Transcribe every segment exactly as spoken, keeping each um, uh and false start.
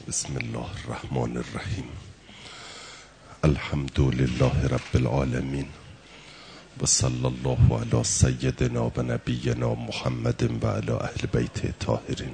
بسم الله الرحمن الرحیم. الحمد لله رب العالمین و صلی الله علی سیدنا و نبینا محمد و علی اهل بیت طاهرین.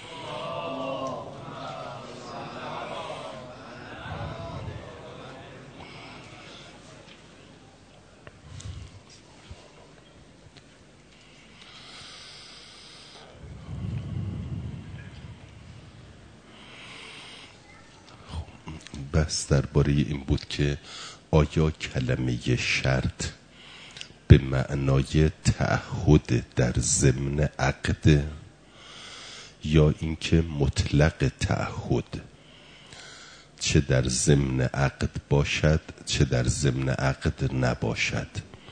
بحث درباره این بود که آیا کلمه شرط به معنای تعهد در ضمن عقد یا اینکه مطلق تعهد، چه در ضمن عقد باشد چه در ضمن عقد نباشد.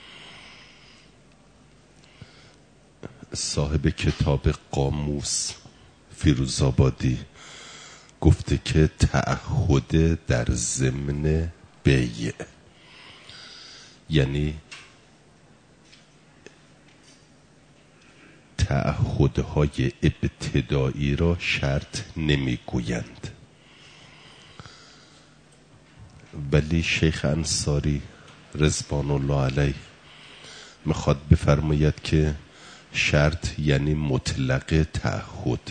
صاحب کتاب قاموس فیروزآبادی گفته که تعهد در ضمن بیع، یعنی تعهدهای ابتدایی را شرط نمیگویند. ولی شیخ انصاری رضوان الله علیه میخواد بفرماید که شرط یعنی مطلق تعهد.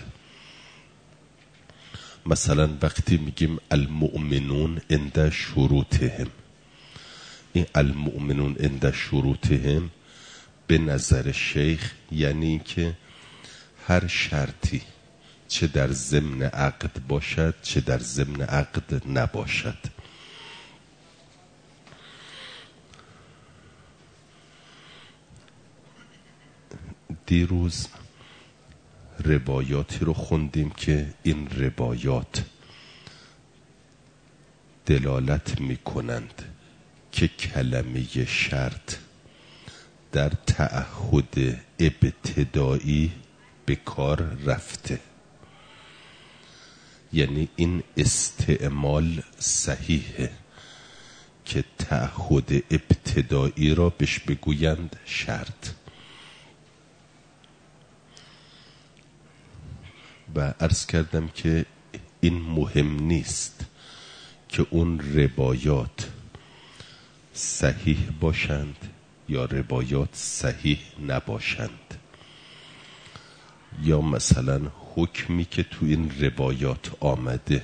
مثلا وقتی میگیم المؤمنون عند شروطهم، این المؤمنون عند شروطهم به نظر شیخ یعنی که هر شرطی چه در ضمن عقد باشد چه در ضمن عقد نباشد. دیروز روایاتی رو خوندیم که این روایات دلالت می کنند که کلمه شرط در تعهد ابتدایی به کار رفته، یعنی این استعمال صحیحه که تعهد ابتدایی را بهش بگویند شرط. و عرض کردم که این مهم نیست که اون روایات صحیح باشند یا روایات صحیح نباشند، یا مثلا حکمی که تو این روایات آمده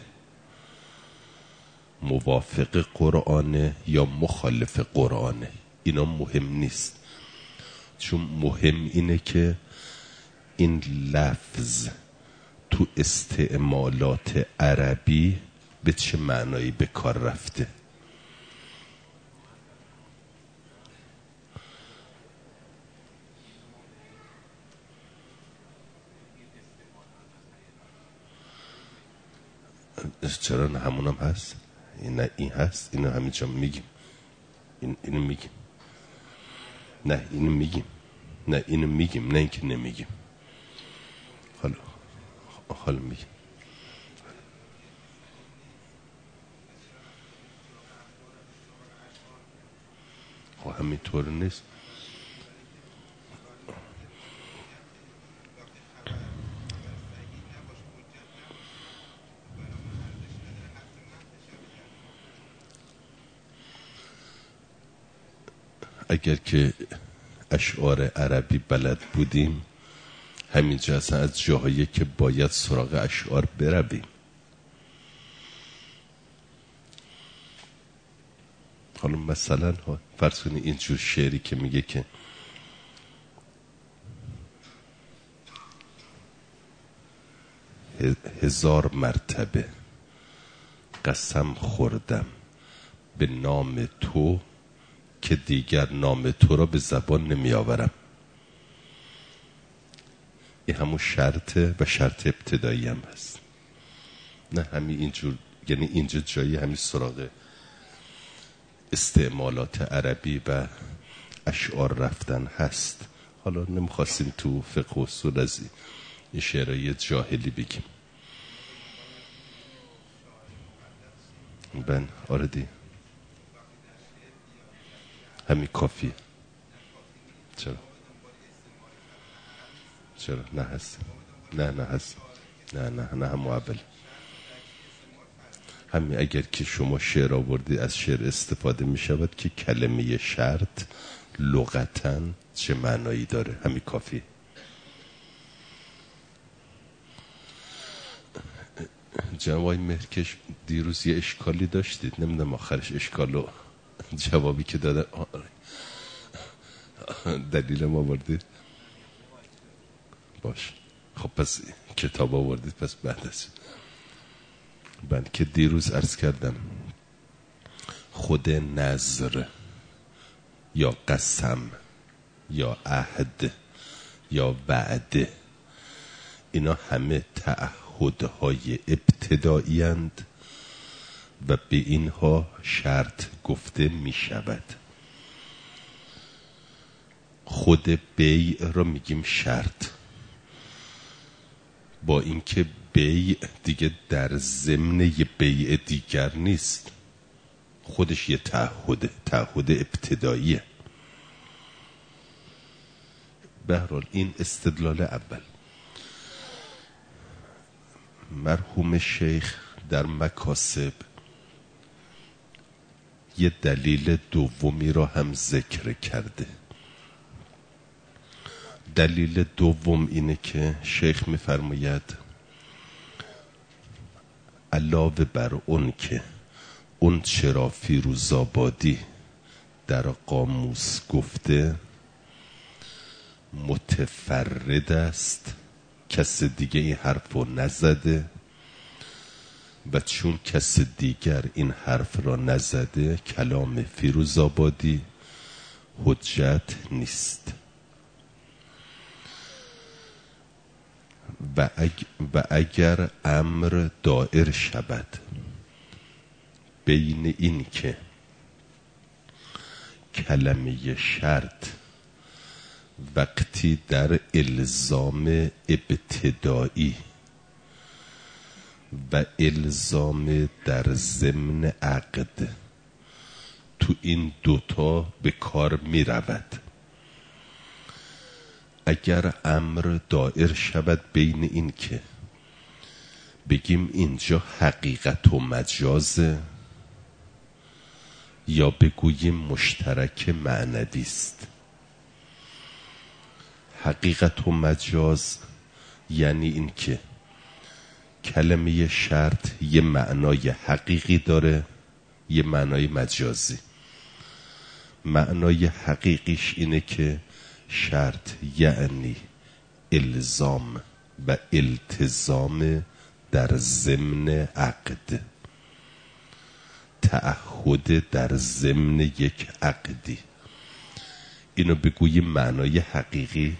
موافق قرآنه یا مخالف قرآنه. اینا مهم نیست، چون مهم اینه که این لفظ تو استعمالات عربی به چه معنایی به کار رفته. چرا نه همونم هست؟ این نه این هست، اینو همینجا میگیم، این اینو میگیم، نه اینو میگیم، نه اینو میگیم، نه اینکه نمیگیم. حالا حالا میگیم خب همینطور نیست. اگر که اشعار عربی بلد بودیم همینجا اصلا از جاهایی که باید سراغ اشعار برویم. حالا مثلا فرض کنید اینجور شعری که میگه که هزار مرتبه قسم خوردم به نام تو که دیگر نام تو را به زبان نمی آورم. این همون شرطه و شرط ابتدایی هم هست. نه همین اینجور، یعنی اینجا جایی همین سراغ استعمالات عربی و اشعار رفتن هست. حالا نمیخواستیم تو فقه و اصول از این شعرهای جاهلی بگیم. بن آره دی همین کافیه. چرا چرا نه هست، نه نه هست، نه نه نه هم اول همین اگر که شما شعر آوردید از شعر استفاده می شود که کلمه شرط لغتاً چه معنایی داره، همین کافی. جناب آقای مهرکش دیروز یه اشکالی داشتید، نمیدونم آخرش اشکالو جوابی که دادن دلیل ما آوردید. باش خب پس کتاب آوردید، پس بعد از من که دیروز عرض کردم خود نظر یا قسم یا عهد یا وعده اینا همه تعهدهای ابتدایی اند و به اینها شرط گفته می شود. خود بیع را میگیم شرط، با اینکه بیع دیگه در ضمن یه بیع دیگر نیست، خودش یه تعهده، تعهد ابتداییه. به هر حال این استدلال اول. مرحوم شیخ در مکاسب یه دلیل دومی را هم ذکر کرده. دلیل دوم اینه که شیخ میفرماید علاوه بر اون که اون چرا فیروزآبادی در قاموس گفته متفرد است، کس دیگه این حرف رو نزده و چون کس دیگر این حرف را نزده کلام فیروزآبادی حجت نیست. و, اگ و اگر امر دائر شود بین این که کلمه شرط وقتی در الزام ابتدایی و الزام در ضمن عقد تو این دوتا به کار می رود، اگر امر دائر شود بین این که بگیم اینجا حقیقت و مجازه یا بگوییم مشترک معنوی است. حقیقت و مجاز یعنی این که کلمه شرط یه معنای حقیقی داره، یه معنای مجازی. معنای حقیقیش اینه که شرط یعنی الزام و التزام در ضمن عقد، تعهد در ضمن یک عقدی. اینو بگوییم معنای حقیقی.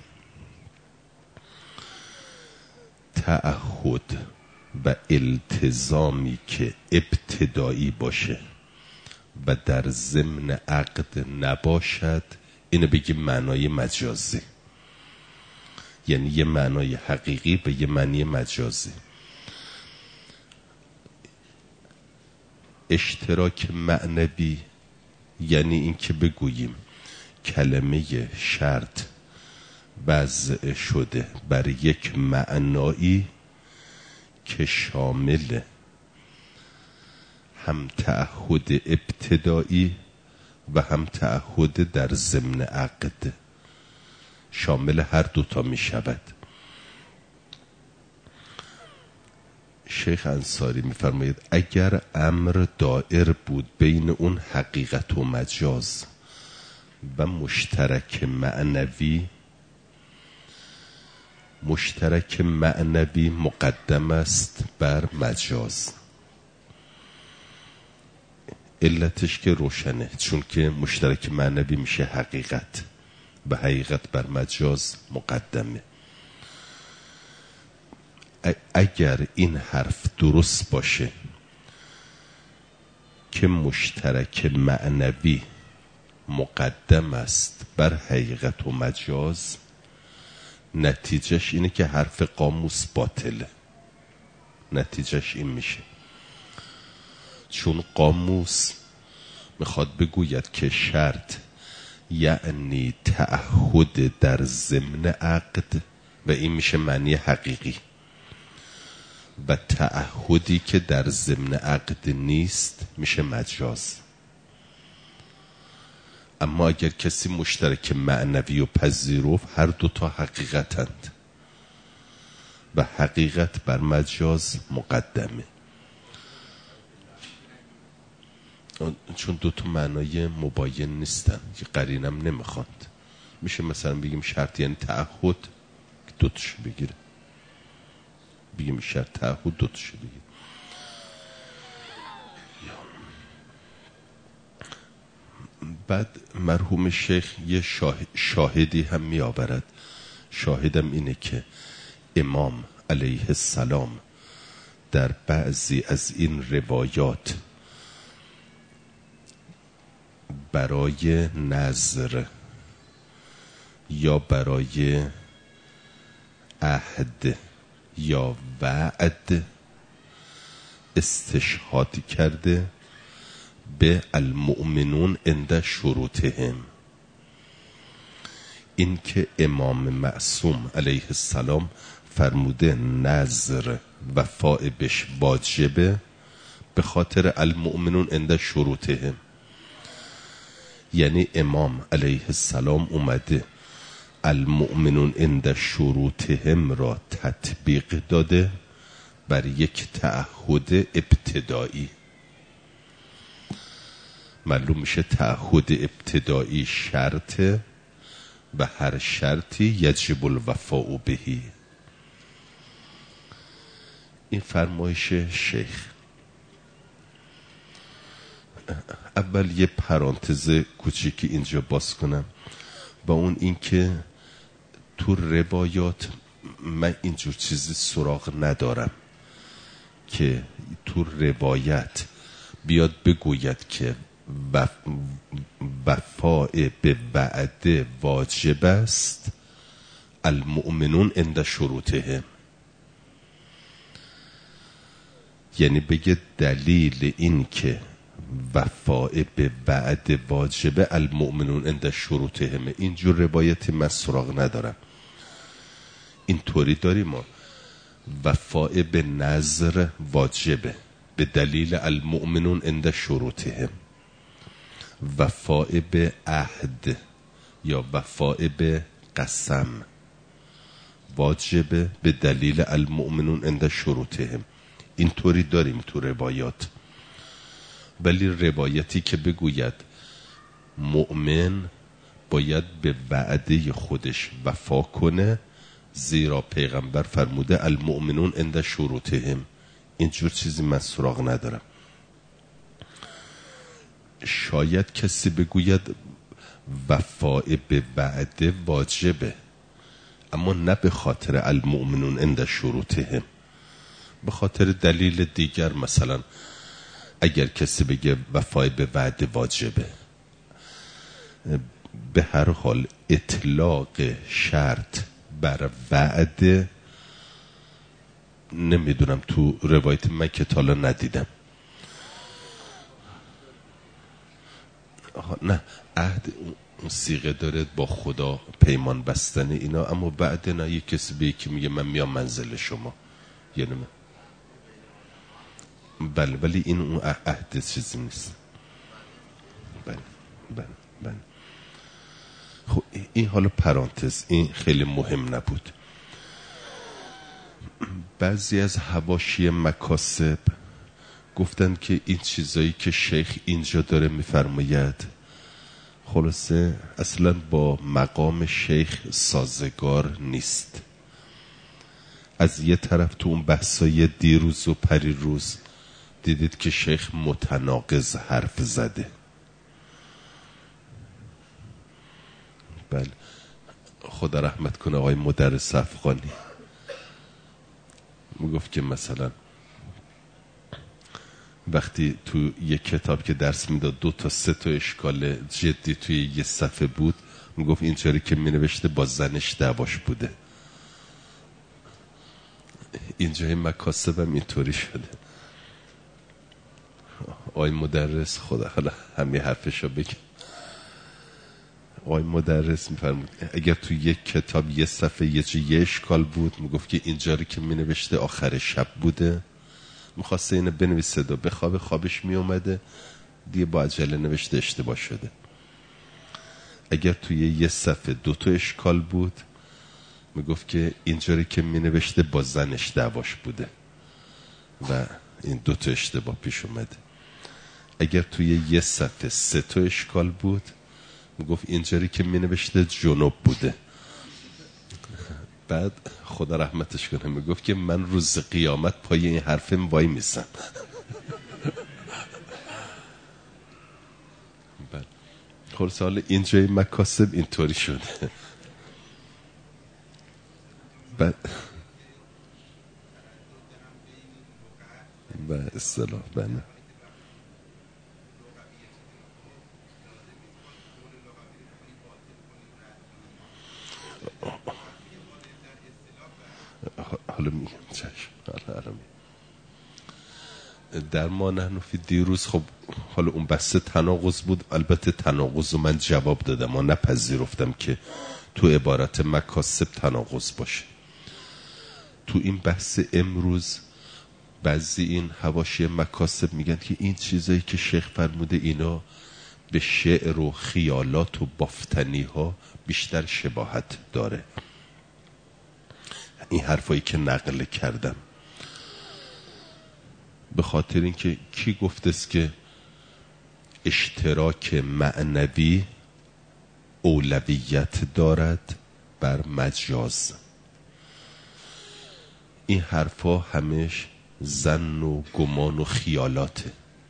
تعهد و التزامی که ابتدایی باشه و در ضمن عقد نباشد اینو بگیم معنای مجازی، یعنی یه معنای حقیقی به یه معنی مجازی. اشتراک معنوی یعنی این که بگوییم کلمه شرط وضع شده بر یک معنایی که شامل هم تعهد ابتدایی و هم تعهد در ضمن عقد، شامل هر دوتا می شود. شیخ انصاری می فرماید اگر امر دائر بود بین اون حقیقت و مجاز و مشترک معنوی، مشترک معنوی مقدم است بر مجاز. علتش که روشنه، چون که مشترک معنوی میشه حقیقت و حقیقت بر مجاز مقدمه. اگر این حرف درست باشه که مشترک معنوی مقدم است بر حقیقت و مجاز، نتیجهش اینه که حرف قاموس باطله. نتیجهش این میشه، چون قاموس میخواد بگوید که شرط یعنی تعهد در ضمن عقد و این میشه معنی حقیقی. و تعهدی که در ضمن عقد نیست میشه مجاز. اما اگر کسی مشترک معنوی و پذیرفت، هر دوتا حقیقتند و حقیقت بر مجاز مقدمه، چون دوتا معنای مباین نیستن، یه قرینم نمیخواد. میشه مثلا بگیم شرط یعنی تعهد، دوتاشو بگیره، بگیم شرط تعهد دوتاشو بگیره. بعد مرحوم شیخ یه شاهد شاهدی هم می آورد. شاهدم اینه که امام علیه السلام در بعضی از این روایات برای نذر یا برای عهد یا وعد استشهاد کرده به المؤمنون عند شروطهم. این که امام معصوم علیه السلام فرموده نذر وفاء بش واجبه به خاطر المؤمنون عند شروطهم، یعنی امام علیه السلام اومده المؤمنون عند شروطهم را تطبیق داده بر یک تعهد ابتدایی. معلوم میشه تعهد ابتدایی شرطه و هر شرطی یجب الوفاء بهی. این فرمایش شیخ. اول یه پرانتز کوچیکی اینجا باز کنم با اون این که تو روایات من اینجور چیزی سراغ ندارم که تو روایت بیاد بگوید که وفاء به وعده واجب است المؤمنون عند شروطهم، یعنی بگه دلیل این که وفاء به وعده واجب المؤمنون عند شروطهم. اینجور روایتی من سراغ ندارم. اینطوری داریم ما وفاء به نذر واجبه به دلیل المؤمنون عند شروطهم، وفاء به عهد یا وفاء به قسم واجبه به دلیل المؤمنون عند شروطهم. اینطوری داریم تو روایات. ولی روایتی که بگوید مؤمن باید به وعده خودش وفا کنه زیرا پیغمبر فرموده المؤمنون عند شروطهم، اینجور چیزی من سراغ ندارم. شاید کسی بگوید وفاء به وعده واجبه اما نه به خاطر المؤمنون عند شروطهم، به خاطر دلیل دیگر. مثلا اگر کسی بگه وفاء به وعده واجبه، به هر حال اطلاق شرط بر وعده نمیدونم تو روایت من که تالا ندیدم. نه عهد اون سیغه داره با خدا پیمان بستن اینا، اما بعد نه یک کسی به یکی میگه من میام منزل شما، یعنی من بله، ولی این اون عهد چیزی نیست. بله بله بله. خب این حالا پرانتز، این خیلی مهم نبود. بعضی از حواشی مکاسب گفتن که این چیزایی که شیخ اینجا داره میفرماید خلاصه اصلا با مقام شیخ سازگار نیست. از یه طرف تو اون بحثای دیروز و پریروز دیدید که شیخ متناقض حرف زده. بله، خدا رحمت کنه آقای مدرس افغانی میگفت که مثلا وقتی تو یک کتاب که درس میداد دو تا سه تا اشکال جدی توی یه صفحه بود، میگفت اینطوری که مینوشته با زنش دعواش بوده. اینجای مکاسبم اینطوری شده. آقای مدرس خدا حالا همین حرفشو بگم. آقای مدرس میفرمود اگر تو یک کتاب یه صفحه یه چی یه اشکال بود، میگفت که اینجا رو که مینوشته آخر شب بوده، میخواسته اینو بنویسه و بخوابه، خوابش میومده دیگه با عجله نوشته اشتباه شده. اگر توی یه صفحه دوتا اشکال بود، میگفت که اینجا رو که مینوشته با زنش دعواش بوده و این دوتا اشتباه پیش اومده. اگر توی یه صفحه سه تا اشکال بود، میگفت اینجوری که مینوشته جنوب بوده. بعد خدا رحمتش کنه میگفت که من روز قیامت پای این حرفم وای میسم. بعد خلاص حالا اینجای مکاسب اینطوری شده. بعد و اصطلاح بنه حالا میگم چشم. حالا حالا میگم در ما نحن فی دیروز، خب حالا اون بحث تناقض بود. البته تناقض رو من جواب دادم، ما نپذیرفتم که تو عبارت مکاسب تناقض باشه. تو این بحث امروز بعضی این حواشی مکاسب میگن که این چیزایی که شیخ فرموده اینا به شعر و خیالات و بافتنی ها بیشتر شباهت داره. این حرفایی که نقل کردم به خاطر اینکه کی گفته است که اشتراک معنوی اولویت دارد بر مجاز؟ این حرفا همش ظن و گمان و خیالاته.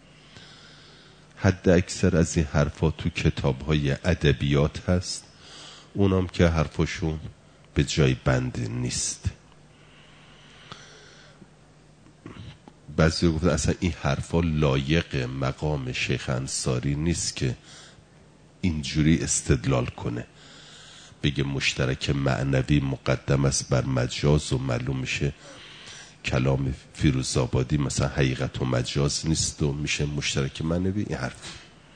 حد اکثر از این حرفا تو کتاب‌های ادبیات هست، اونام که حرفاشون به جای بند نیست. بعضی گفتن اصلا این حرفا لایق مقام شیخ انصاری نیست که اینجوری استدلال کنه، بگه مشترک معنوی مقدم است بر مجاز و معلوم میشه کلام فیروزآبادی مثلا حقیقت و مجاز نیست و میشه مشترک معنوی. این حرف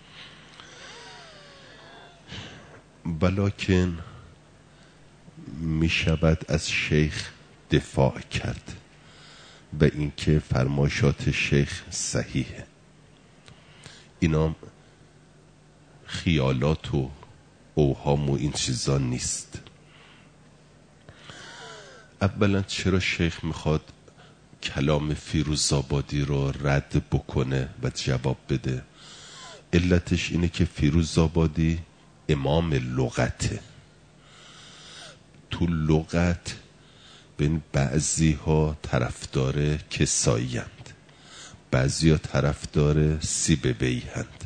بلکن میشود از شیخ دفاع کرد و اینکه فرمایشات شیخ صحیحه. اینا خیالات و اوهام و این چیزا نیست. اولا چرا شیخ میخواد کلام فیروزآبادی رو رد بکنه و جواب بده؟ علتش اینه که فیروزآبادی امام لغته. تو لغت بین بعضی ها طرفدار کسایی هند، بعضی ها طرفدار سیبوی هند.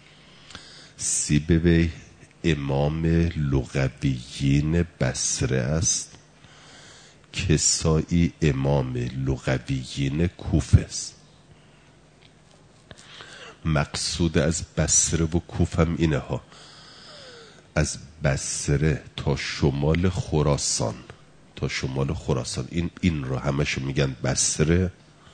سیبوی امام لغویین بصره است، کسایی امام لغویین کوفه است. مقصود از بصره و کوفه هم اینه ها، از بصره تا شمال خراسان، تا شمال خراسان این این رو همشو میگن بصره،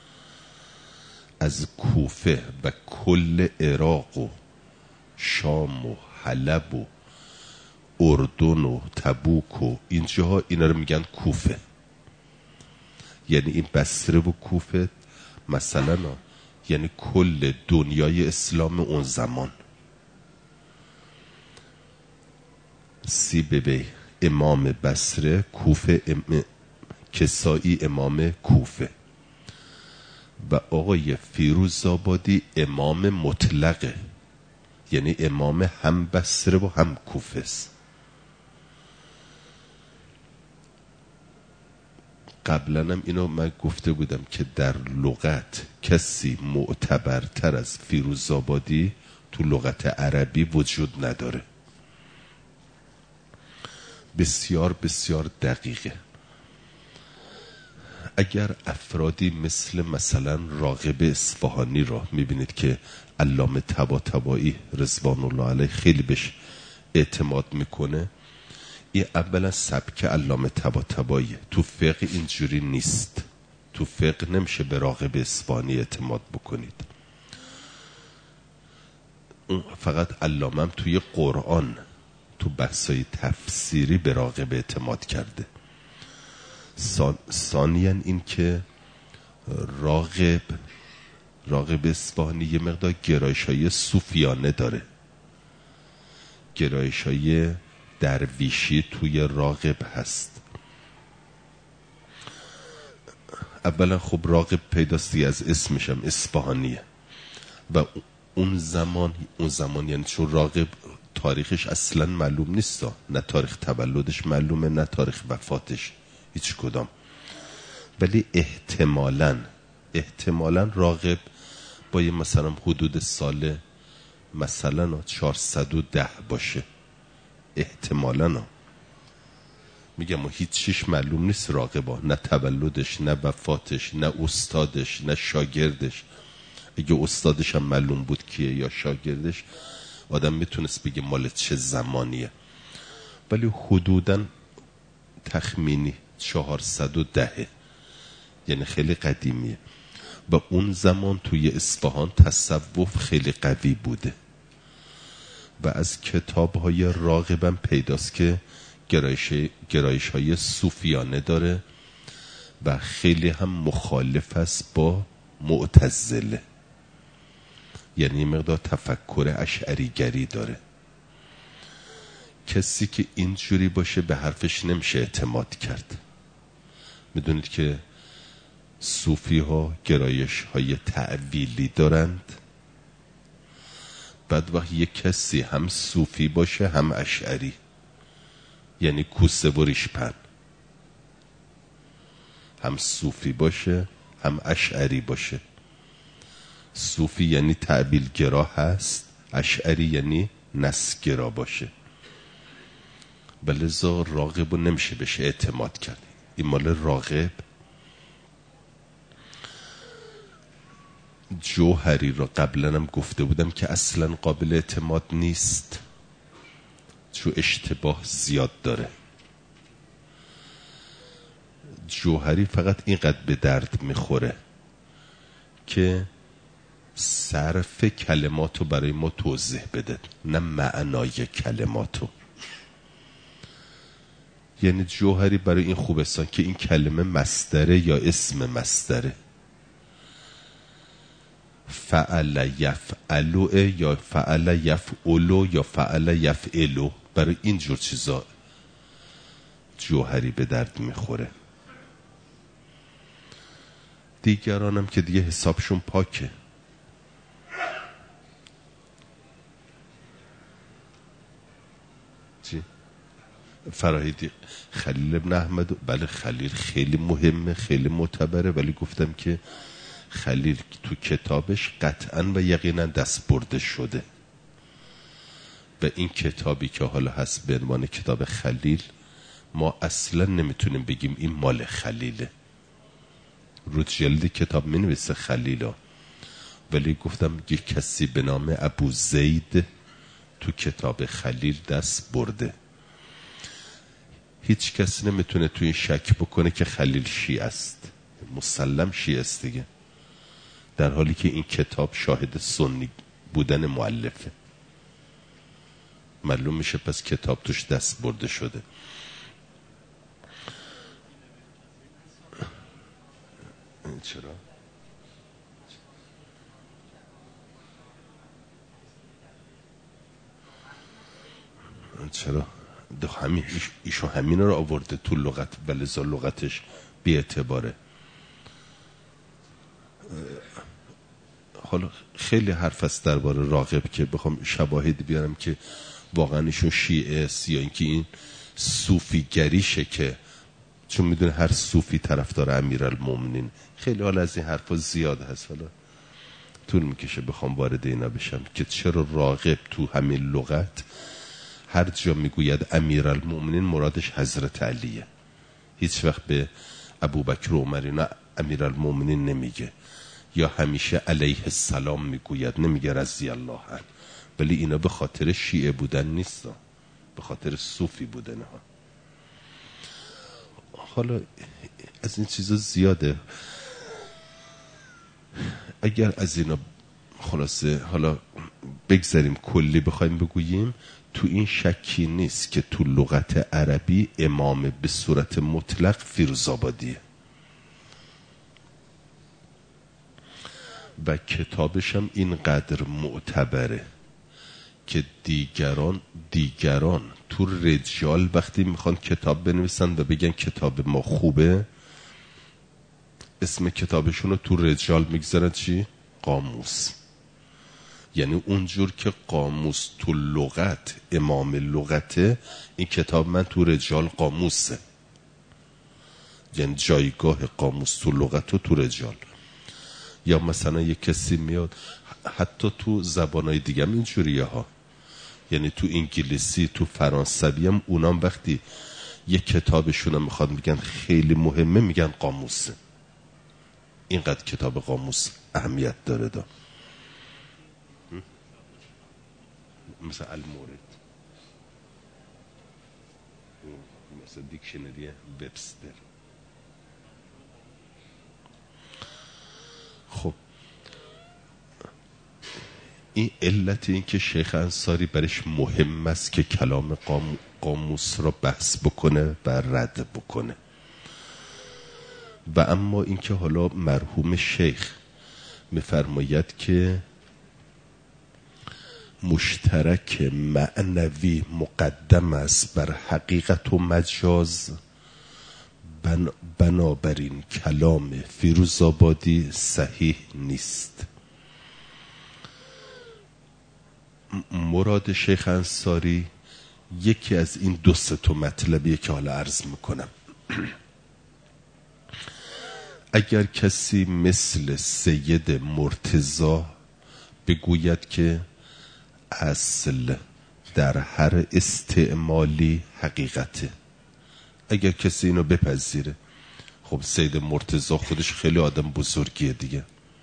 از کوفه و کل عراق و شام و حلب و اردن و تبوک و اینجاها اینا رو میگن کوفه. یعنی این بصره و کوفه مثلا یعنی کل دنیای اسلام اون زمان. سیبوی امام بصره، کوفه ام... کسایی امام کوفه و آقای فیروزآبادی امام مطلقه، یعنی امام هم بصره و هم کوفه است. قبلا هم اینو من گفته بودم که در لغت کسی معتبرتر از فیروزآبادی تو لغت عربی وجود نداره. بسیار بسیار دقیقه. اگر افرادی مثل مثلا راغب اصفهانی را میبینید که علامه طباطبایی رضوان الله علیه خیلی بهش اعتماد میکنه، این اولا سبک علامه طباطبایی. تو فقه اینجوری نیست، تو فقه نمیشه به راغب اصفهانی اعتماد بکنید. اون فقط علامه هم توی قرآن تو بحثای تفسیری به راغب اعتماد کرده. ثانیاً این که راغب راغب اصفهانی یه مقدار گرایش‌های صوفیانه داره، گرایش‌های درویشی توی راغب هست. اولا خب راغب پیداستی از اسمش هم اصفهانیه و اون زمان اون زمان یعنی چون راغب تاریخش اصلا معلوم نیست، نه تاریخ تولدش معلومه نه تاریخ وفاتش، هیچ کدام، ولی احتمالاً احتمالاً راغب با یه مثلا حدود سال مثلا چهارصد و ده باشه، احتمالاً. میگم و هیچ چیش معلوم نیست راغبا، نه تولدش نه وفاتش نه استادش نه شاگردش. اگه استادش هم معلوم بود کیه یا شاگردش آدم میتونست بگه مال چه زمانیه، ولی حدوداً تخمینی چهارصد و ده، یعنی خیلی قدیمیه. و اون زمان توی اصفهان تصوف خیلی قوی بوده و از کتاب‌های راغبم پیداست که گرایش گرایش های صوفیانه داره و خیلی هم مخالف است با معتزله، یعنی مقدار تفکر اشعری گری داره. کسی که اینجوری باشه به حرفش نمیشه اعتماد کرد. میدونید که صوفی ها گرایش های تعویلی دارند، بعد وقت یک کسی هم صوفی باشه هم اشعری، یعنی کوسه و ریشپن، هم صوفی باشه هم اشعری باشه. صوفی یعنی تعبیل گرا هست، اشعری یعنی نص گرا باشه. بلذا راغب رو نمیشه بشه اعتماد کرد. این مال راغب. جوهری را قبلا هم گفته بودم که اصلا قابل اعتماد نیست، چون اشتباه زیاد داره. جوهری فقط اینقدر به درد میخوره که صرف کلماتو برای ما توضیح بده، نه معنای کلماتو. یعنی جوهری برای این خوبستان که این کلمه مصدره یا اسم مصدره، فعل یفعلو یا فعل یفعلو یا فعل یفعلو، برای این جور چیزا جوهری به درد میخوره. دیگرانم که دیگه حسابشون پاکه. چی؟ فراهیدی خلیل ابن احمد، بله خلیل خیلی مهمه، خیلی معتبره، ولی گفتم که خلیل تو کتابش قطعا و یقینا دست برده شده و این کتابی که حالا هست به عنوان کتاب خلیل ما اصلا نمیتونیم بگیم این مال خلیله. رو جلد کتاب می نویسه خلیلا، ولی گفتم یک کسی به نام ابو زید تو کتاب خلیل دست برده. هیچ کسی نمیتونه تو این شک بکنه که خلیل شیعه است، مسلم شیعه است دیگه، در حالی که این کتاب شاهد سنی بودن مؤلفه. معلوم میشه پس کتاب توش دست برده شده. چرا؟ چرا؟ ده همین ایشو همین رو آورده تو لغت، بلزا لغتش بی اعتباره. حالا خیلی حرف است درباره راغب که بخوام شواهد بیارم که واقعا ایشون شیعه است یا اینکه این صوفی گریشه، که چون میدونه هر صوفی طرفدار امیرالمومنین. خیلی حالا از این حرفا زیاد هست، حالا طول میکشه بخوام وارد اینا بشم که چرا راغب تو همین لغت هر جا میگوید امیرالمومنین مرادش حضرت علیه، هیچ وقت به ابوبکر و عمر اینا امیرالمومنین نمیگه، یا همیشه علیه السلام میگوید، نمیگه رضی الله عنه. ولی اینا به خاطر شیعه بودن نیست، به خاطر صوفی بودن ها. حالا از این چیزا زیاده. اگر از اینا خلاصه حالا بگذاریم کلی بخوایم بگوییم، تو این شکی نیست که تو لغت عربی امام به صورت مطلق فیروزآبادیه و کتابش هم اینقدر معتبره که دیگران دیگران تو رجال وقتی میخوان کتاب بنویسن و بگن کتاب ما خوبه، اسم کتابشون رو تو رجال میگذارن چی؟ قاموس. یعنی اونجور که قاموس تو لغت امام لغته، این کتاب من تو رجال قاموسه. یعنی جایگاه قاموس تو لغت و تو رجال. یا مثلا یک کسی میاد حتی تو زبانهای دیگه هم اینجوریه ها، یعنی تو انگلیسی تو فرانسوی هم اونام وقتی یک کتابشون هم میخواد میگن خیلی مهمه میگن قاموسه. اینقدر کتاب قاموس اهمیت داره دا. مثلا المورد، مثلا دیکشنری وبستر. خب این علت این که شیخ انصاری برش مهم است که کلام قام... قاموس را بحث بکنه و رد بکنه. و اما این که حالا مرحوم شیخ میفرماید که مشترک معنوی مقدم است بر حقیقت و مجاز، بن... بنابراین کلام فیروزآبادی صحیح نیست. مراد شیخ انصاری یکی از این دو سه تا مطلبیه که حالا عرض میکنم. اگر کسی مثل سید مرتضی بگوید که اصل در هر استعمالی حقیقته، اگر کسی اینو بپذیره، خب سید مرتضی خودش خیلی آدم بزرگیه دیگه.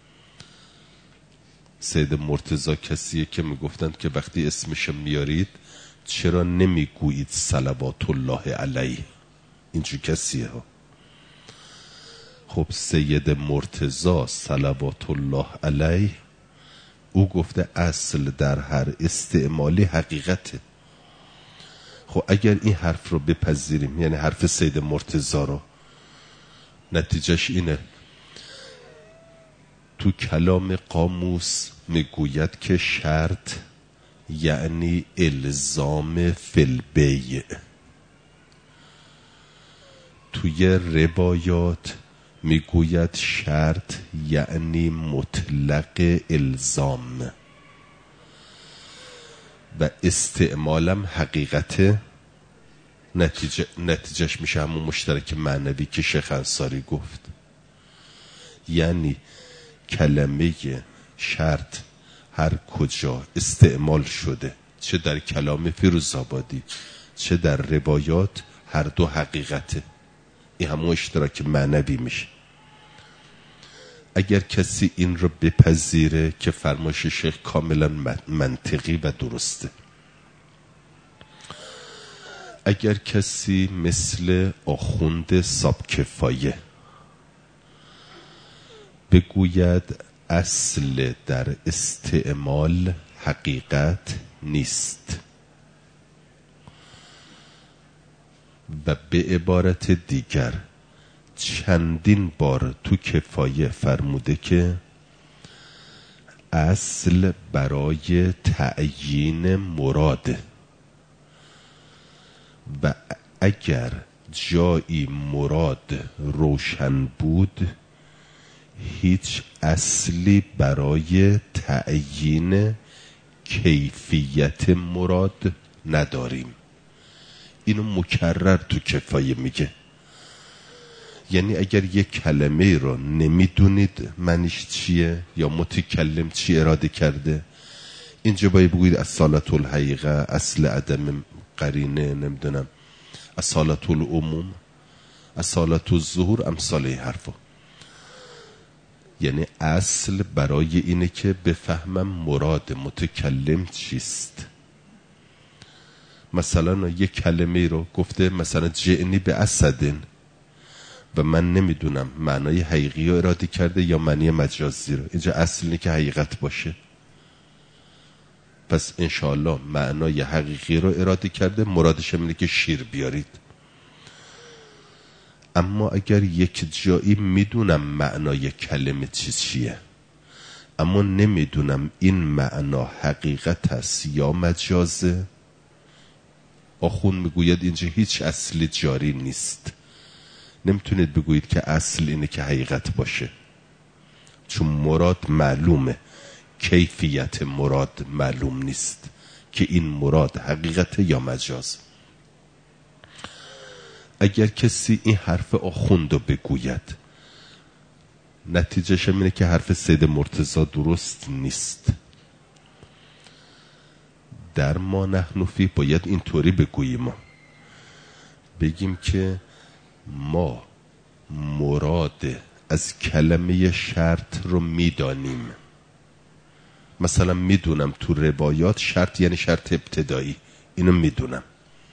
سید مرتضی کسیه که میگفتند که وقتی اسمش میارید چرا نمیگویید صلوات الله علیه، اینجور کسیه ها. خب سید مرتضی صلوات الله علیه او گفته اصل در هر استعمالی حقیقته. خب اگر این حرف رو بپذیریم، یعنی حرف سید مرتضی رو، نتیجهش اینه تو کلام قاموس میگوید که شرط یعنی الزام فی البیع. توی روایات میگوید شرط یعنی مطلق الزام و استعمالم حقیقته. نتیجه نتیجهش میشه همون مشترک معنوی که شیخ انصاری گفت. یعنی کلمه شرط هر کجا استعمال شده، چه در کلام فیروزآبادی چه در روایات، هر دو حقیقته. این همون اشتراک معنوی میشه. اگر کسی این رو بپذیره که فرمایش شیخ کاملا منطقی و درسته. اگر کسی مثل آخوند سابکفایه بگوید اصل در استعمال حقیقت نیست و به عبارت دیگر چندین بار تو کفایه فرموده که اصل برای تعیین مراد و اگر جایی مراد روشن بود هیچ اصلی برای تعیین کیفیت مراد نداریم. اینو مکرر تو کفایه میگه. یعنی اگر یک کلمه رو نمیدونید معنیش چیه یا متکلم چی اراده کرده، اینجا باید بگوید اصالت الحقیقه، اصل عدم قرینه، نمیدونم اصالت العموم، اصالت الظهور، امثال این حرفا. یعنی اصل برای اینه که بفهمم مراد متکلم چیست. مثلا یک کلمه رو گفته مثلا جعنی به اسدن و من نمیدونم معنای حقیقی رو اراده کرده یا معنی مجازی رو. اینجا اصل اینه که حقیقت باشه. پس انشاءالله معنای حقیقی رو اراده کرده، مرادش اینه که شیر بیارید. اما اگر یک جایی میدونم معنای کلمه چیز چیه اما نمیدونم این معنا حقیقت است یا مجازه، آخون میگوید اینجا هیچ اصلی جاری نیست. نمیتونید بگویید که اصل اینه که حقیقت باشه، چون مراد معلومه، کیفیت مراد معلوم نیست که این مراد حقیقت یا مجاز. اگر کسی این حرف آخوندو بگوید نتیجهش اینه که حرف سید مرتضی درست نیست. در ما نحن فی باید اینطوری بگوییم، بگیم که ما مراد از کلمه شرط رو میدانیم. مثلا میدونم تو روایات شرط یعنی شرط ابتدایی، اینو میدونم،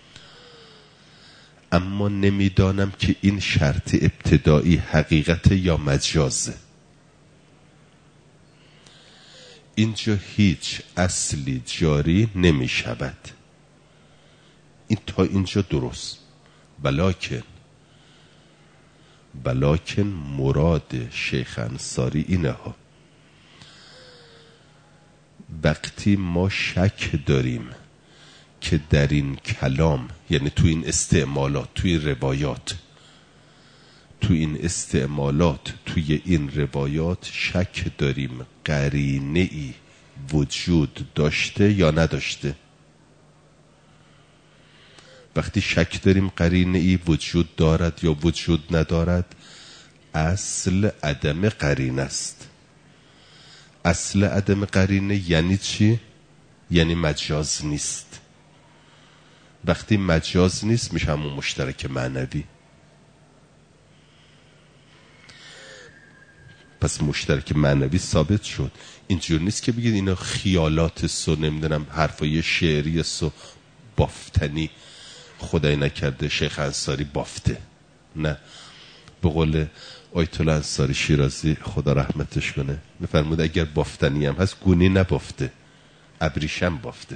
اما نمیدانم که این شرط ابتدایی حقیقت یا مجازه. اینجا هیچ اصلی جاری نمی شود. این تا اینجا درست. بلکن بلکن مراد شیخ انصاری اینه ها، وقتی ما شک داریم که در این کلام، یعنی تو این استعمالات، توی روایات، تو این استعمالات توی این روایات شک داریم قرینه ای وجود داشته یا نداشته. وقتی شک داریم قرینه ای وجود دارد یا وجود ندارد، اصل عدم قرینه است. اصل عدم قرینه یعنی چی؟ یعنی مجاز نیست. وقتی مجاز نیست میشه همون مشترک معنوی. پس مشترک معنوی ثابت شد. اینجور نیست که بگید اینا خیالات سو، نمیدونم حرفای شعری سو بافتنی، خدای نکرده شیخ انصاری بافته. نه، به قول آیت الله انصاری شیرازی خدا رحمتش کنه میفرمود اگر بافتنی هم هست گونی نبافته، ابریشم بافته،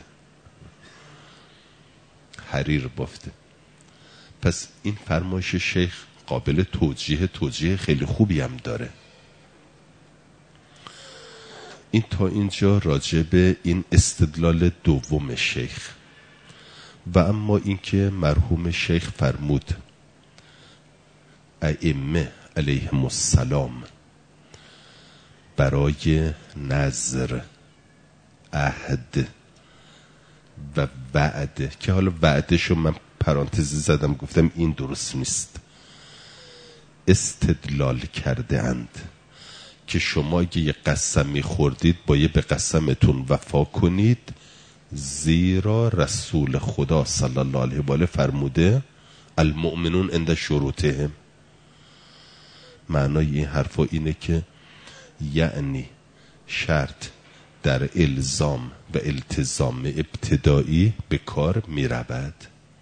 حریر بافته. پس این فرمایش شیخ قابل توجیه، توجیه خیلی خوبی هم داره. این تا اینجا راجع به این استدلال دوم شیخ. و اما اینکه مرحوم شیخ فرمود ائمه علیهم السلام برای نظر، عهد و وعده، که حالا وعدهشو من پرانتزی زدم گفتم این درست نیست، استدلال کرده اند که شما اگه یه قسمی خوردید باید به قسمتون وفا کنید، زیرا رسول خدا صلی الله علیه و آله فرموده المؤمنون عند شروطهم. معنای این حرفا اینه که یعنی شرط در الزام و التزام ابتدایی به کار می رود.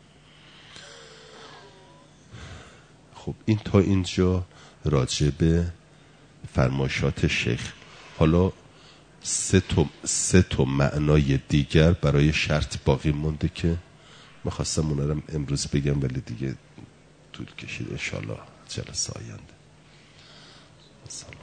خب این تا اینجا راجع به فرمایشات شیخ. حالا سه تا سه تا معنای دیگر برای شرط باقی مونده که می‌خواستم اونا رو امروز بگم ولی دیگه طول کشید. ان شاءالله جلسه آینده.